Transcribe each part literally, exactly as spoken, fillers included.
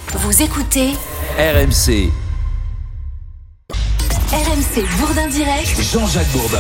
Vous écoutez R M C. R M C Bourdin Direct. Jean-Jacques Bourdin.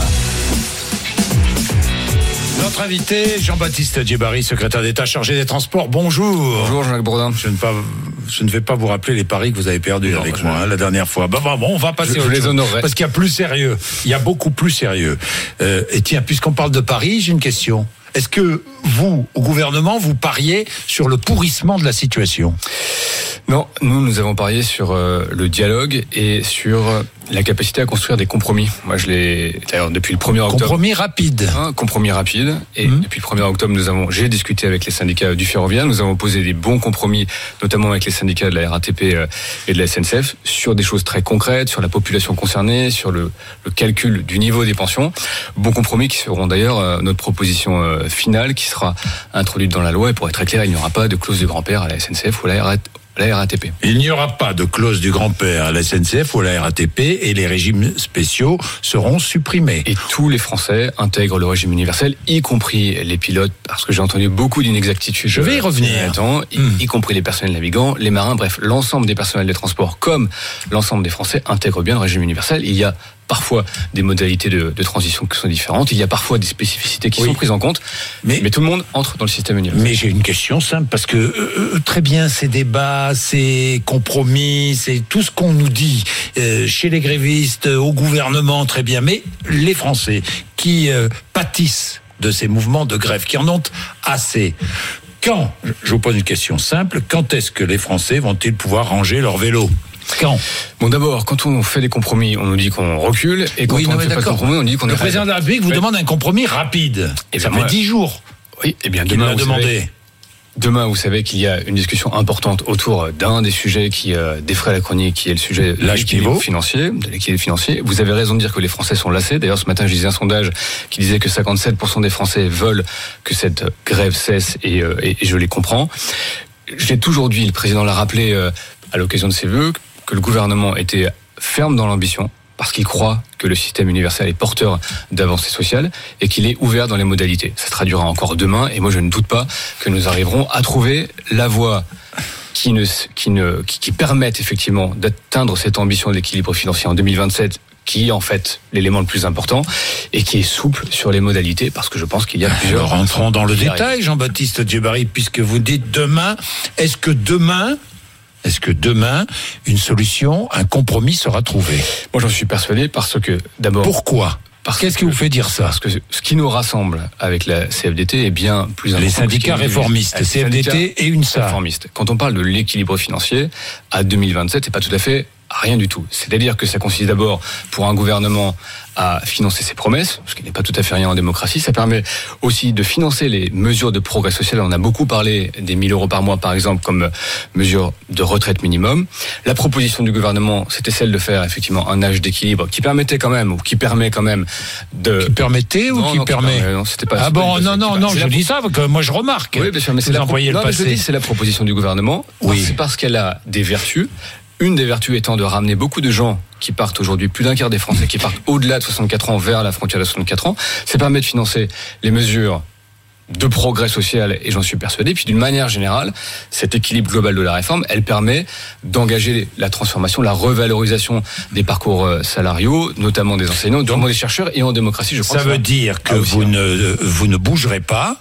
Notre invité, Jean-Baptiste Djebari, secrétaire d'État chargé des Transports. Bonjour. Bonjour Jean-Jacques Bourdin. Je ne, pas, je ne vais pas vous rappeler les paris que vous avez perdus non, avec je... moi hein, la dernière fois. Bah, bah, bon, on va passer je, au je les honorerai. Parce qu'il y a plus sérieux. Il y a beaucoup plus sérieux. Euh, et tiens, puisqu'on parle de paris, j'ai une question. Est-ce que vous, au gouvernement, vous pariez sur le pourrissement de la situation ? Non, nous, nous avons parié sur euh, le dialogue et sur euh, la capacité à construire des compromis. Moi, je l'ai, d'ailleurs, depuis le premier octobre. Compromis rapide. Hein, compromis rapide. Et mmh. depuis le premier octobre, nous avons, j'ai discuté avec les syndicats du ferroviaire. Nous avons posé des bons compromis, notamment avec les syndicats de la R A T P euh, et de la S N C F, sur des choses très concrètes, sur la population concernée, sur le, le calcul du niveau des pensions. Bons compromis qui seront d'ailleurs euh, notre proposition euh, finale, qui sera introduite dans la loi. Et pour être très clair, il n'y aura pas de clause de grand-père à la S N C F ou à la R A T P. La R A T P. Il n'y aura pas de clause du grand-père à la S N C F ou à la R A T P et les régimes spéciaux seront supprimés. Et tous les Français intègrent le régime universel, y compris les pilotes, parce que j'ai entendu beaucoup d'inexactitudes. Je vais y revenir. Temps, y, mmh. y compris les personnels navigants, les marins, bref, l'ensemble des personnels des transports, comme l'ensemble des Français, intègrent bien le régime universel. Il y a parfois des modalités de, de transition qui sont différentes. Il y a parfois des spécificités qui oui. sont prises en compte. Mais, mais tout le monde entre dans le système universel. Mais j'ai une question simple, parce que euh, très bien, ces débats, ces compromis, c'est tout ce qu'on nous dit euh, chez les grévistes, au gouvernement, très bien. Mais les Français qui euh, pâtissent de ces mouvements de grève, qui en ont assez, quand, je vous pose une question simple, quand est-ce que les Français vont-ils pouvoir ranger leur vélo ? Quand ? Bon, d'abord, quand on fait des compromis, on nous dit qu'on recule, et quand oui, on non, ne fait d'accord. pas de compromis, on nous dit qu'on est Le président de la République vous oui. demande un compromis rapide. Et ça fait dix jours. Oui, et bien qu'il demain, l'a demandé. Savez, demain, vous savez qu'il y a une discussion importante autour d'un des sujets qui euh, défraie la chronique, qui est le sujet de l'équilibre financier, de l'équilibre financier. Vous avez raison de dire que les Français sont lassés. D'ailleurs, ce matin, je lisais un sondage qui disait que cinquante-sept pour cent des Français veulent que cette grève cesse, et, euh, et, et je les comprends. J'ai toujours dit, le président l'a rappelé euh, à l'occasion de ses vœux, que le gouvernement était ferme dans l'ambition, parce qu'il croit que le système universel est porteur d'avancées sociales et qu'il est ouvert dans les modalités. Ça se traduira encore demain, et moi je ne doute pas que nous arriverons à trouver la voie qui, ne, qui, ne, qui, qui permette effectivement d'atteindre cette ambition d'équilibre financier en deux mille vingt-sept, qui est en fait l'élément le plus important, et qui est souple sur les modalités, parce que je pense qu'il y a plusieurs... Alors, rentrons dans le détail, Jean-Baptiste Djebari, puisque vous dites demain, est-ce que demain... Est-ce que demain, une solution, un compromis sera trouvé ? Moi, j'en suis persuadé, parce que, d'abord... Pourquoi ? Parce Qu'est-ce que, qui vous fait dire ça ? Parce que ce qui nous rassemble avec la C F D T est bien plus important. Les syndicats réformistes, C F D T et U N S A. Réformistes. Quand on parle de l'équilibre financier, à deux mille vingt-sept, c'est pas tout à fait rien du tout. C'est-à-dire que ça consiste d'abord, pour un gouvernement, à financer ses promesses, ce qui n'est pas tout à fait rien en démocratie. Ça permet aussi de financer les mesures de progrès social. On a beaucoup parlé des mille euros par mois, par exemple, comme mesure de retraite minimum. La proposition du gouvernement, c'était celle de faire effectivement un âge d'équilibre qui permettait quand même, ou qui permet quand même de... Qui permettait ou non, qui non, permet qui permet, non, c'était pas, Ah bon, pas non, non, non, je dis ça, que moi je remarque. Oui, bien sûr, mais c'est la, pro... le non, passé. Mais je dis, c'est la proposition du gouvernement. Oui. C'est parce qu'elle a des vertus. Une des vertus étant de ramener beaucoup de gens qui partent aujourd'hui, plus d'un quart des Français qui partent au-delà de soixante-quatre ans vers la frontière de soixante-quatre ans. Ça permet de financer les mesures de progrès social, et j'en suis persuadé. Puis d'une manière générale, cet équilibre global de la réforme, elle permet d'engager la transformation, la revalorisation des parcours salariaux, notamment des enseignants, notamment des chercheurs, et en démocratie, je crois. Ça, ça veut dire que vous ne, vous ne bougerez pas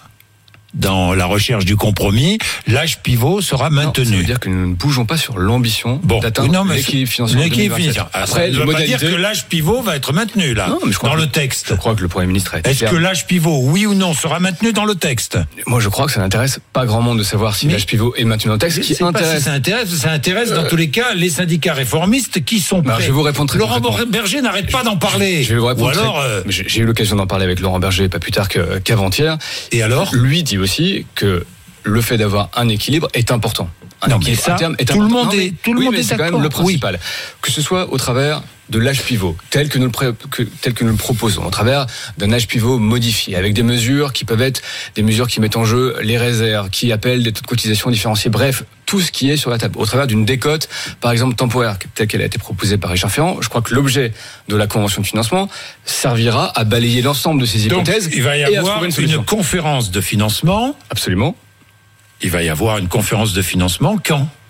dans la recherche du compromis, l'âge pivot sera maintenu. Non, ça veut dire que nous ne bougeons pas sur l'ambition bon, d'atteindre non, l'équilibre financier. L'équilibre financier. Après, ça ne veut pas dire que l'âge pivot va être maintenu là, non, mais je crois dans que, le texte. Je crois que le Premier ministre a été Est-ce clair. que l'âge pivot, oui ou non, sera maintenu dans le texte ? Moi, je crois que ça n'intéresse pas grand monde de savoir si mais l'âge pivot est maintenu dans le texte. Qui c'est intéresse... pas si ça intéresse, ça intéresse euh... dans tous les cas les syndicats réformistes qui sont prêts. Alors, je vais vous répondre très Laurent Berger n'arrête pas d'en parler. Je vais vous répondre. Ou alors, très... euh... j'ai eu l'occasion d'en parler avec Laurent Berger pas plus tard qu'avant-hier. Et alors ? Lui dit aussi que le fait d'avoir un équilibre est important. Un non, équilibre ça, à terme est tout important. Le monde non, mais, est, tout le oui, monde mais est c'est d'accord. quand même le principal. Oui. Que ce soit au travers de l'âge pivot, tel que nous le, pré- que, tel que nous le proposons, au travers d'un âge pivot modifié, avec des mesures qui peuvent être des mesures qui mettent en jeu les réserves, qui appellent des taux de cotisation différenciés, bref, tout ce qui est sur la table. Au travers d'une décote, par exemple temporaire, telle qu'elle a été proposée par Richard Ferrand, je crois que l'objet de la convention de financement servira à balayer l'ensemble de ces hypothèses. Donc, il va y avoir une, une conférence de financement. Absolument. Il va y avoir une conférence de financement quand ?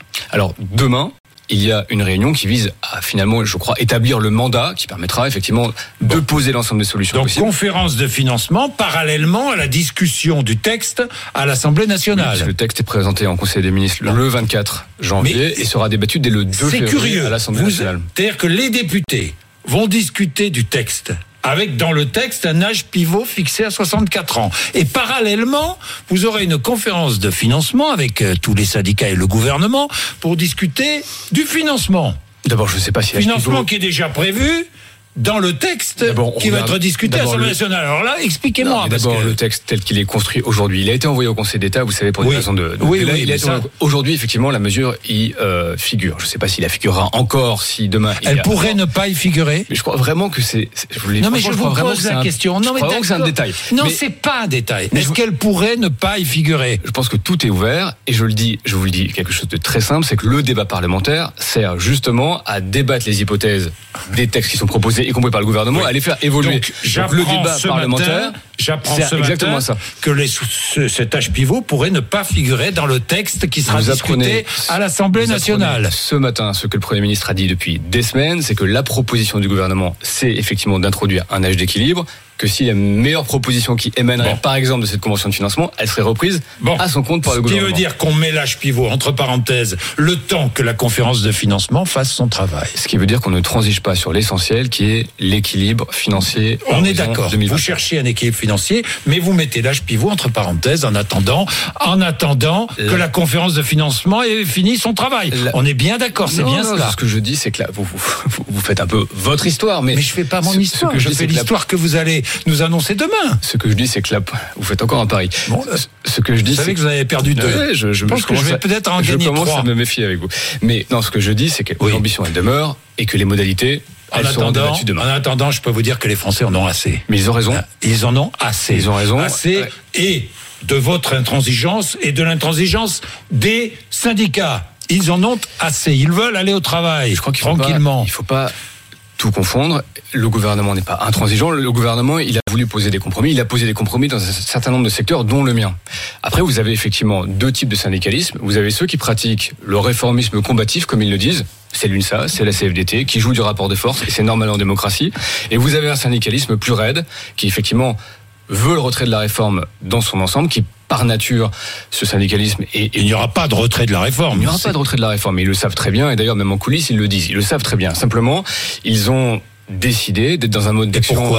Alors, demain, il y a une réunion qui vise à finalement, je crois, établir le mandat qui permettra effectivement de bon. poser l'ensemble des solutions Donc, possibles. conférence de financement parallèlement à la discussion du texte à l'Assemblée nationale. Oui, le texte est présenté en Conseil des ministres bon. le vingt-quatre janvier Mais et sera débattu dès le deux février curieux. à l'Assemblée Vous, nationale. C'est-à-dire que les députés vont discuter du texte avec dans le texte un âge pivot fixé à soixante-quatre ans. Et parallèlement, vous aurez une conférence de financement avec euh, tous les syndicats et le gouvernement pour discuter du financement. D'abord, je ne sais pas si... Financement pivot... qui est déjà prévu dans le texte qui va être discuté à l'Assemblée le... nationale. Alors là, expliquez-moi. Non, d'abord, que... le texte tel qu'il est construit aujourd'hui, il a été envoyé au Conseil d'État, vous savez, pour des oui. raisons de... de oui, là, oui, il a été ça... Aujourd'hui, effectivement, la mesure y euh, figure. Je ne sais pas s'il la figurera encore, si demain... Elle il pourrait a... ne pas y figurer. Mais je crois vraiment que c'est... Je vous non, mais je, je vous pose la question. Non, je mais crois que c'est un détail. Non, mais... c'est pas un détail. Mais Est-ce je... qu'elle pourrait ne pas y figurer? Je pense que tout est ouvert, et je le dis, je vous le dis, quelque chose de très simple, c'est que le débat parlementaire sert justement à débattre les hypothèses des textes qui sont proposés, y compris par le gouvernement, oui. à les faire évoluer. Donc, Donc le débat parlementaire, j'apprends ce exactement matin ça. que les, ce, cet âge pivot pourrait ne pas figurer dans le texte qui sera vous discuté à l'Assemblée nationale. Ce matin, ce que le Premier ministre a dit depuis des semaines, c'est que la proposition du gouvernement, c'est effectivement d'introduire un âge d'équilibre, que si la meilleure proposition qui émanerait, bon. par exemple, de cette convention de financement, elle serait reprise bon. à son compte par le gouvernement. Ce qui veut dire qu'on met l'âge pivot, entre parenthèses, le temps que la conférence de financement fasse son travail. Ce qui veut dire qu'on ne transige pas sur l'essentiel, qui est l'équilibre financier. On est d'accord. Vous cherchez un équilibre financier, mais vous mettez l'âge pivot, entre parenthèses, en attendant, en attendant la... que la conférence de financement ait fini son travail. La... On est bien d'accord, c'est non, bien non, cela. Ce que je dis, c'est que là, vous, vous, vous faites un peu votre histoire, mais... Mais je fais pas mon ce, histoire, ce que je, je fais l'histoire la... que vous allez nous annoncer demain. Ce que je dis, c'est que là, vous faites encore un pari. Bon, euh, ce que je dis, vous savez que vous avez perdu deux. Ouais, je, je, je pense je que je vais à, peut-être en je gagner trois. Je commence à me méfier avec vous. Mais non, ce que je dis, c'est que oui. l'ambition, elle demeure et que les modalités, en elles attendant, seront débattues demain. En attendant, je peux vous dire que les Français en ont assez. Mais ils ont raison. Ils en ont assez. Ils ont raison. Assez ouais. et de votre intransigeance et de l'intransigeance des syndicats. Ils en ont assez. Ils veulent aller au travail. Je crois qu'il tranquillement. Il faut pas tout confondre. Le gouvernement n'est pas intransigeant. Le gouvernement, il a voulu poser des compromis. Il a posé des compromis dans un certain nombre de secteurs, dont le mien. Après, vous avez effectivement deux types de syndicalisme. Vous avez ceux qui pratiquent le réformisme combatif, comme ils le disent. C'est l'U N S A, c'est la C F D T, qui joue du rapport de force, et c'est normal en démocratie. Et vous avez un syndicalisme plus raide, qui effectivement veut le retrait de la réforme dans son ensemble, qui par nature, ce syndicalisme... Et, et il n'y aura pas de retrait de la réforme. Il n'y aura c'est... pas de retrait de la réforme. Ils le savent très bien. Et d'ailleurs, même en coulisses, ils le disent. Ils le savent très bien. Simplement, ils ont décidé d'être dans un mode d'action... Pourquoi ?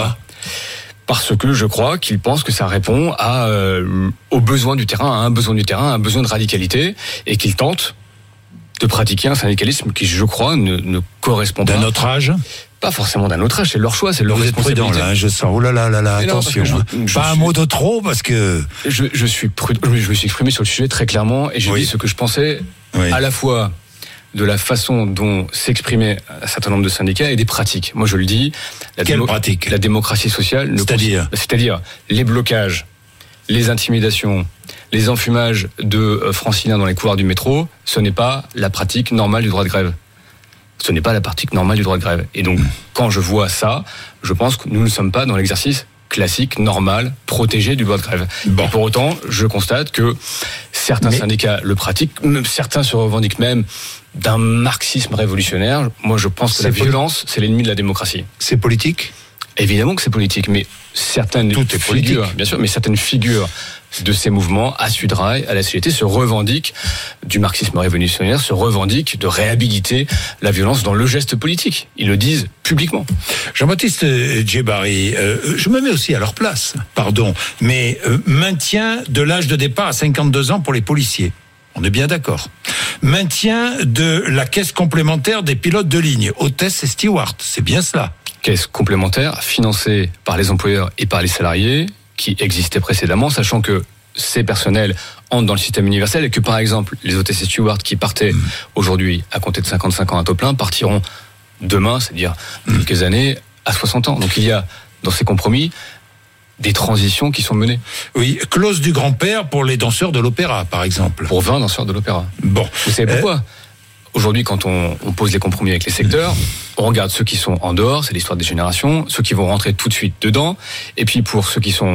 Parce que je crois qu'ils pensent que ça répond à, euh, aux besoins du terrain, à un besoin du terrain, à un besoin de radicalité, et qu'ils tentent de pratiquer un syndicalisme qui, je crois, ne, ne correspond pas... D'un autre âge ? Pas forcément d'un autre âge, c'est leur choix, c'est leur Vous responsabilité. Vous êtes prudent là, je sens. Oh là là là là, attention. Non, je, je pas suis, un mot de trop parce que. Je, je suis prudent. Je me suis exprimé sur le sujet très clairement et j'ai oui. dit ce que je pensais oui. à la fois de la façon dont s'exprimaient un certain nombre de syndicats et des pratiques. Moi, je le dis. La Quelle démo- pratique ? La démocratie sociale. C'est-à-dire ? C'est-à-dire les blocages, les intimidations, les enfumages de franciliens dans les couloirs du métro. Ce n'est pas la pratique normale du droit de grève. Ce n'est pas la pratique normale du droit de grève. Et donc, quand je vois ça, je pense que nous ne sommes pas dans l'exercice classique, normal, protégé du droit de grève. Bon. Et pour autant, je constate que certains Mais... syndicats le pratiquent, certains se revendiquent même d'un marxisme révolutionnaire. Moi, je pense que c'est la poli- violence, c'est l'ennemi de la démocratie. C'est politique ? Évidemment que c'est politique, mais certaines Tout est figures, politique. bien sûr, mais certaines figures de ces mouvements, à Sudrail, à la C G T, se revendiquent du marxisme révolutionnaire, se revendiquent de réhabiliter la violence dans le geste politique. Ils le disent publiquement. Jean-Baptiste Djebari, euh, je me mets aussi à leur place, pardon, mais euh, maintien de l'âge de départ à cinquante-deux ans pour les policiers. On est bien d'accord. Maintien de la caisse complémentaire des pilotes de ligne, hôtesses et stewards, c'est bien cela. Caisse complémentaire financée par les employeurs et par les salariés, qui existait précédemment, sachant que ces personnels entrent dans le système universel et que, par exemple, les hôtesses et stewards qui partaient mmh. aujourd'hui à compter de cinquante-cinq ans à taux plein partiront demain, c'est-à-dire mmh. quelques années, à soixante ans. Donc il y a, dans ces compromis, des transitions qui sont menées. Oui, clause du grand-père pour les danseurs de l'opéra, par exemple. Pour vingt danseurs de l'opéra. Bon. Vous savez pourquoi ? euh... Aujourd'hui, quand on, on pose les compromis avec les secteurs, on regarde ceux qui sont en dehors, c'est l'histoire des générations, ceux qui vont rentrer tout de suite dedans, et puis pour ceux qui sont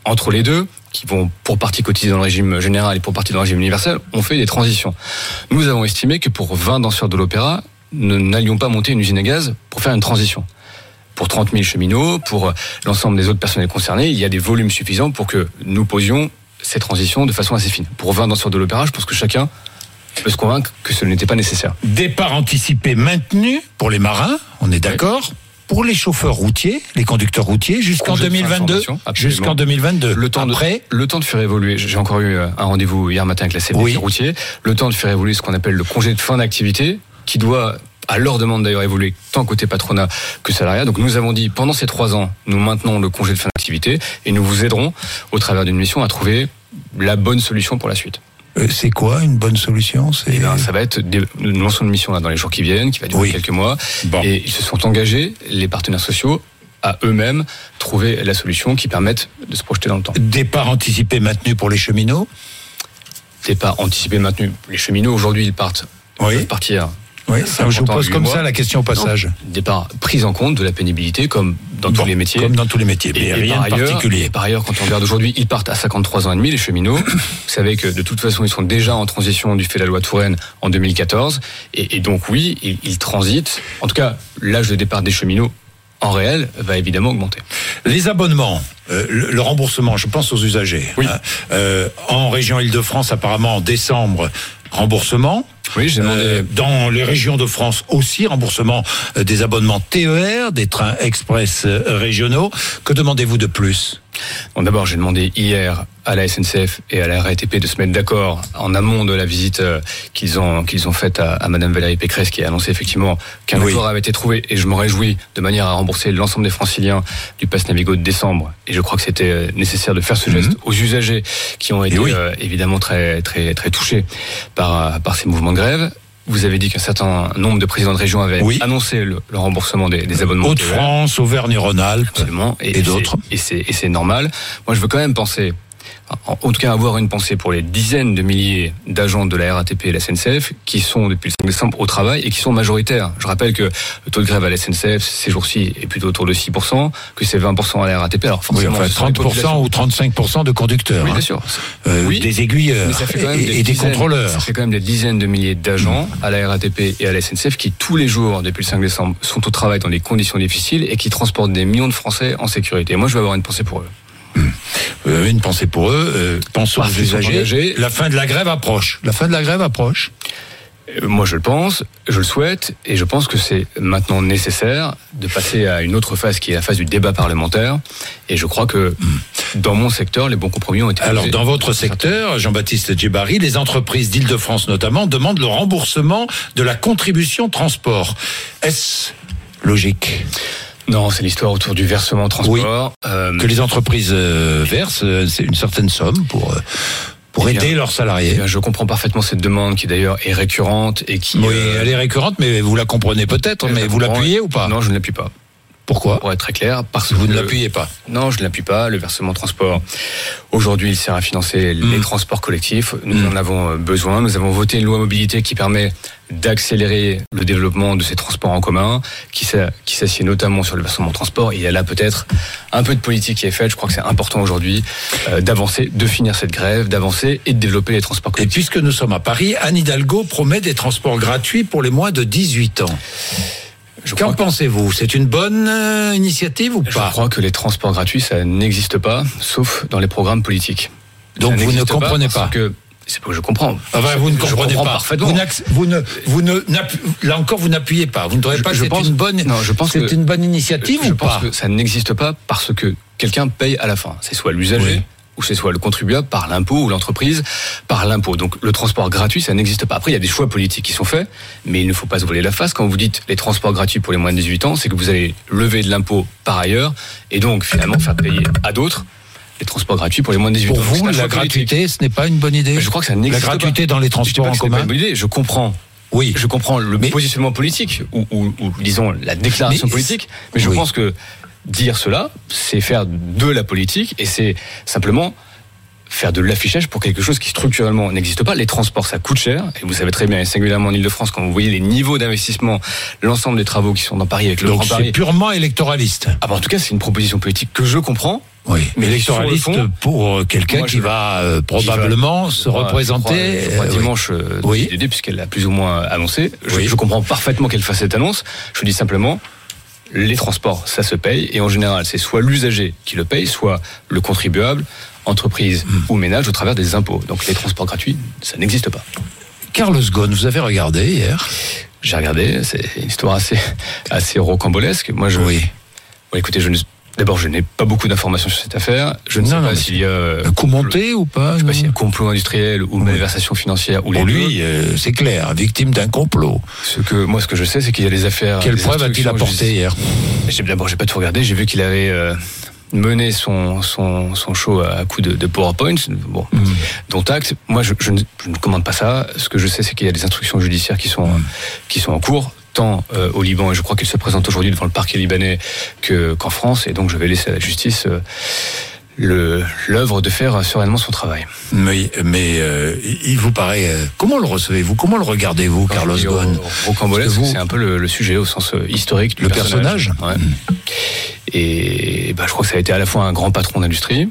entre les deux, qui vont pour partie cotiser dans le régime général et pour partie dans le régime universel, on fait des transitions. Nous avons estimé que pour vingt danseurs de l'opéra, nous n'allions pas monter une usine à gaz pour faire une transition. Pour trente mille cheminots, pour l'ensemble des autres personnels concernés, il y a des volumes suffisants pour que nous posions ces transitions de façon assez fine. Pour vingt danseurs de l'opéra, je pense que chacun peut se convaincre que ce n'était pas nécessaire. Départ anticipé maintenu pour les marins, on est d'accord. Oui. Pour les chauffeurs routiers, les conducteurs routiers, jusqu'en deux mille vingt-deux. Jusqu'en deux mille vingt-deux. Le temps Après, de, le temps de faire évoluer. J'ai encore eu un rendez-vous hier matin avec la C F D T oui. routier. Le temps de faire évoluer ce qu'on appelle le congé de fin d'activité, qui doit, à leur demande d'ailleurs, évoluer tant côté patronat que salariat. Donc nous avons dit, pendant ces trois ans, nous maintenons le congé de fin d'activité et nous vous aiderons, au travers d'une mission, à trouver la bonne solution pour la suite. C'est quoi une bonne solution? C'est... Eh ben, ça va être des, nous lançons une mission là dans les jours qui viennent, qui va durer oui. quelques mois. Bon. Et ils se sont engagés, les partenaires sociaux, à eux-mêmes trouver la solution qui permette de se projeter dans le temps. Départ anticipé maintenu pour les cheminots? Départ anticipé maintenu. Les cheminots aujourd'hui ils partent, oui. ils peuvent partir. Oui, ça, je vous pose comme mois. ça la question au passage. Non. Départ prise en compte de la pénibilité comme dans bon, tous les métiers. Comme dans tous les métiers, mais et, rien de particulier. Et par ailleurs, quand on regarde aujourd'hui, ils partent à cinquante-trois ans et demi, les cheminots. Vous savez que de toute façon, ils sont déjà en transition du fait de la loi Touraine en deux mille quatorze. Et, et donc oui, ils, ils transitent. En tout cas, l'âge de départ des cheminots, en réel, va évidemment augmenter. Les abonnements, euh, le, le remboursement, je pense aux usagers. Oui. Hein, euh, en région Île-de-France, apparemment en décembre, remboursement. Oui, j'ai demandé. Euh, dans les régions de France aussi, remboursement euh, des abonnements T E R, des trains express euh, régionaux. Que demandez-vous de plus? Bon, d'abord, j'ai demandé hier à la S N C F et à la R A T P de se mettre d'accord en amont de la visite euh, qu'ils ont qu'ils ont faite à, à Madame Valérie Pécresse, qui a annoncé effectivement qu'un oui. accord avait été trouvé. Et je m'en réjouis, de manière à rembourser l'ensemble des Franciliens du pass Navigo de décembre. Et je crois que c'était nécessaire de faire ce geste mm-hmm. aux usagers qui ont été oui. euh, évidemment très très très touchés par par ces mouvements de grève. Vous avez dit qu'un certain nombre de présidents de région avaient oui. annoncé le, le remboursement des, des abonnements. Hauts-de-France, Auvergne-Rhône-Alpes, absolument, et, et d'autres. Et c'est, et c'est normal. Moi, je veux quand même penser, en tout cas avoir une pensée pour les dizaines de milliers d'agents de la R A T P et la S N C F qui sont depuis le cinq décembre au travail et qui sont majoritaires. Je rappelle que le taux de grève à la S N C F ces jours-ci est plutôt autour de six pour cent, que c'est vingt pour cent à la R A T P. Alors forcément, oui, enfin, trente pour cent ou trente-cinq pour cent de conducteurs. Oui, bien sûr. Euh, oui, des aiguilleurs et, des, et des dizaines, contrôleurs. Ça fait quand même des dizaines de milliers d'agents mmh. à la R A T P et à la S N C F qui tous les jours depuis le cinq décembre sont au travail dans des conditions difficiles et qui transportent des millions de Français en sécurité. Et moi, je veux avoir une pensée pour eux. Euh, une pensée pour eux, euh, pensons aux usagers. La fin de la grève approche. La fin de la grève approche. Euh, moi, je le pense, je le souhaite, et je pense que c'est maintenant nécessaire de passer à une autre phase qui est la phase du débat parlementaire. Et je crois que mmh. dans mon secteur, les bons compromis ont été. Alors, dans votre secteur, Jean-Baptiste Djebari, les entreprises d'Île-de-France notamment demandent le remboursement de la contribution transport. Est-ce logique ? Non, c'est l'histoire autour du versement transport. Oui, euh, que les entreprises euh, versent, c'est une certaine somme pour euh, pour aider bien, leurs salariés. Bien, je comprends parfaitement cette demande qui d'ailleurs est récurrente et qui. Oui, euh, elle est récurrente, mais vous la comprenez peut-être, mais vous l'appuyez ou pas? Non, je ne l'appuie pas. Pourquoi? Pour être très clair, parce que vous ne le... l'appuyez pas. Non, je ne l'appuie pas. Le versement transport, aujourd'hui, il sert à financer mmh. les transports collectifs. Nous mmh. en avons besoin. Nous avons voté une loi mobilité qui permet d'accélérer le développement de ces transports en commun, qui, s'a, qui s'assied notamment sur le versement transport. Il y a là peut-être un peu de politique qui est faite. Je crois que c'est important aujourd'hui euh, d'avancer, de finir cette grève, d'avancer et de développer les transports collectifs. Et puisque nous sommes à Paris, Anne Hidalgo promet des transports gratuits pour les moins de dix-huit ans. Je Qu'en pensez-vous? C'est une bonne euh, initiative ou pas? Je crois que les transports gratuits, ça n'existe pas, sauf dans les programmes politiques. Donc ça vous ne comprenez pas, pas que c'est pas que je comprends. Enfin, vous ne comprenez pas. Parfaitement. Vous, vous ne, vous ne, là encore, vous n'appuyez pas. Vous ne trouvez pas je, que je c'est pense, une bonne, non, je pense c'est que, une bonne initiative je ou pas? Je pense que ça n'existe pas parce que quelqu'un paye à la fin. C'est soit l'usager. Oui. Ou c'est soit le contribuable par l'impôt ou l'entreprise par l'impôt. Donc le transport gratuit, ça n'existe pas. Après, il y a des choix politiques qui sont faits, mais il ne faut pas se voiler la face. Quand vous dites les transports gratuits pour les moins de dix-huit ans, c'est que vous allez lever de l'impôt par ailleurs et donc finalement faire payer à d'autres les transports gratuits pour les moins de dix-huit ans. Pour vous, la gratuité, politique. Ce n'est pas une bonne idée? Mais je crois que ça n'existe pas. La gratuité pas. Dans les transports en commun. C'est pas une bonne idée. Je comprends. Oui. Je comprends le mais... positionnement politique ou, ou, ou disons la déclaration mais politique, mais je oui. pense que dire cela, c'est faire de la politique et c'est simplement faire de l'affichage pour quelque chose qui structurellement n'existe pas. Les transports, ça coûte cher. Et vous savez très bien, et singulièrement en Ile-de-France, quand vous voyez les niveaux d'investissement, l'ensemble des travaux qui sont dans Paris avec le Donc Grand Paris. Donc c'est purement électoraliste. Ah bah en tout cas, c'est une proposition politique que je comprends. Oui, mais électoraliste fond, pour quelqu'un qui je, va euh, probablement va, se représenter. Je crois, je crois, dimanche euh, oui. de l'idée, puisqu'elle l'a plus ou moins annoncé. Je, oui. je comprends parfaitement qu'elle fasse cette annonce. Je vous dis simplement, les transports, ça se paye. Et en général, c'est soit l'usager qui le paye, soit le contribuable, entreprise mmh. ou ménage au travers des impôts. Donc les transports gratuits, ça n'existe pas. Carlos Ghosn, vous avez regardé hier ? J'ai regardé, c'est une histoire assez, assez rocambolesque. Moi, je... Oui. Bon, écoutez, je ne... D'abord, je n'ai pas beaucoup d'informations sur cette affaire. Je ne non, sais non, pas s'il y a... Un coup monté ou pas ? Je ne sais pas s'il y a complot industriel ou malversation financière ou les Pour deux. lui, euh, c'est clair, victime d'un complot. Ce que, moi, ce que je sais, c'est qu'il y a des affaires... Quelle preuve a-t-il apporté hier ? j'ai, D'abord, j'ai pas tout regardé. J'ai vu qu'il avait... Euh, mener son, son, son show à coup de, de PowerPoint, bon, mmh. dont acte. Moi, je, je, ne, je ne commande pas ça. Ce que je sais, c'est qu'il y a des instructions judiciaires qui sont, mmh. qui sont en cours, tant euh, au Liban, et je crois qu'elle se présente aujourd'hui devant le parquet libanais, que, qu'en France, et donc je vais laisser à la justice euh, le, l'œuvre de faire sereinement son travail. Mais, mais euh, il vous paraît... Euh, comment le recevez-vous ? Comment le regardez-vous, Quand Carlos Ghosn ? Rocambolesque, vous... c'est un peu le, le sujet au sens historique du le personnage. personnage ouais. mmh. Et bah, je crois que ça a été à la fois un grand patron d'industrie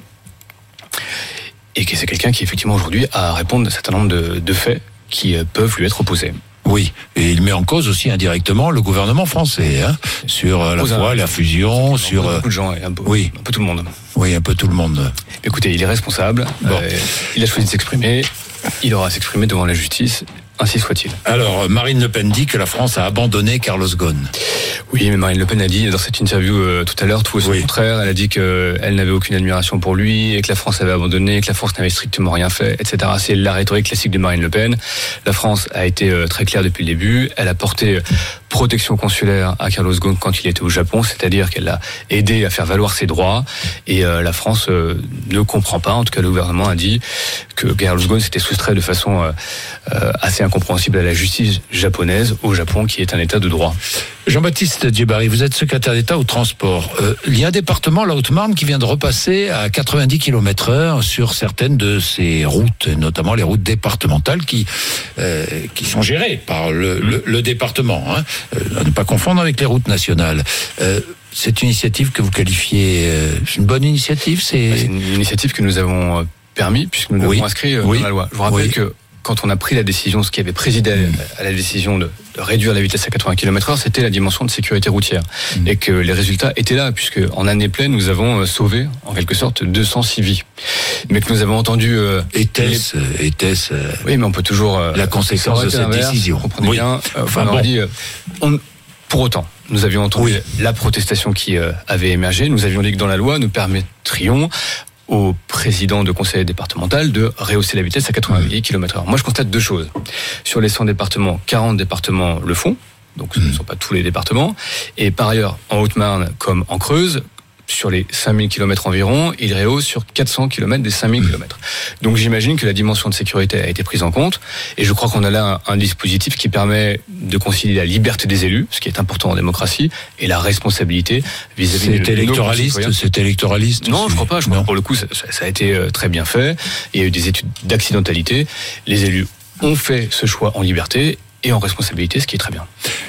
et que c'est quelqu'un qui effectivement aujourd'hui a à répondre à un certain nombre de, de faits qui euh, peuvent lui être opposés. Oui, et il met en cause aussi indirectement le gouvernement français, hein, sur à la fois la fusion, sur beaucoup de gens, et un peu, oui, un peu tout le monde. Oui, un peu tout le monde. Écoutez, il est responsable. Bon. Euh, il a choisi de s'exprimer. Il aura à s'exprimer devant la justice. Ainsi soit-il. Alors, Marine Le Pen dit que la France a abandonné Carlos Ghosn. Oui, mais Marine Le Pen a dit dans cette interview euh, tout à l'heure tout au oui. contraire. Elle a dit qu'elle n'avait aucune admiration pour lui et que la France avait abandonné, que la France n'avait strictement rien fait, et cetera. C'est la rhétorique classique de Marine Le Pen. La France a été euh, très claire depuis le début. Elle a porté protection consulaire à Carlos Ghosn quand il était au Japon, c'est-à-dire qu'elle l'a aidé à faire valoir ses droits. Et euh, la France euh, ne comprend pas, en tout cas le gouvernement a dit que Carlos Ghosn s'était soustrait de façon euh, euh, assez incompréhensible à la justice japonaise au Japon, qui est un état de droit. Jean-Baptiste Djebari, vous êtes secrétaire d'État au transport. Euh, il y a un département, la Haute-Marne, qui vient de repasser à quatre-vingt-dix kilomètres heure sur certaines de ces routes, notamment les routes départementales qui euh, qui sont gérées par le, le, le département, hein, euh, à ne pas confondre avec les routes nationales. Euh, c'est une initiative que vous qualifiez, euh, c'est une bonne initiative, c'est... c'est une initiative que nous avons permis puisque nous oui. l'avons inscrit euh, oui. dans la loi. Je vous rappelle oui. que quand on a pris la décision, ce qui avait présidé mmh. à la décision de, de réduire la vitesse à quatre-vingts kilomètres heure, c'était la dimension de sécurité routière. Mmh. Et que les résultats étaient là, puisque en année pleine, nous avons sauvé, en quelque sorte, deux cent six vies. Mais que nous avons entendu... Euh, était-ce, les... était-ce euh, oui, mais on peut toujours... Euh, la conséquence de cette décision. Vous comprenez oui. bien. Euh, enfin, bon. dit, euh, on, pour autant, nous avions entendu oui. la protestation qui euh, avait émergé. Nous avions dit que dans la loi, nous permettrions au président de conseil départemental de rehausser la vitesse à quatre-vingt-dix kilomètres heure. Moi, je constate deux choses. Sur les cent départements, quarante départements le font, donc ce ne sont pas tous les départements. Et par ailleurs, en Haute-Marne comme en Creuse, sur les cinq mille kilomètres environ, il rehausse sur quatre cents kilomètres des cinq mille kilomètres. Donc j'imagine que la dimension de sécurité a été prise en compte, et je crois qu'on a là un, un dispositif qui permet de concilier la liberté des élus, ce qui est important en démocratie, et la responsabilité vis-à-vis c'est de électoraliste, c'est électoraliste. Non, je crois pas. Je crois que pour le coup, ça, ça a été très bien fait. Il y a eu des études d'accidentalité. Les élus ont fait ce choix en liberté et en responsabilité, ce qui est très bien.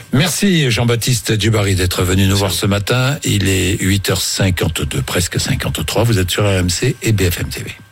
Merci Jean-Baptiste Djebari d'être venu nous voir ce matin. Il est huit heures cinquante-deux, presque cinquante-trois. Vous êtes sur R M C et B F M T V.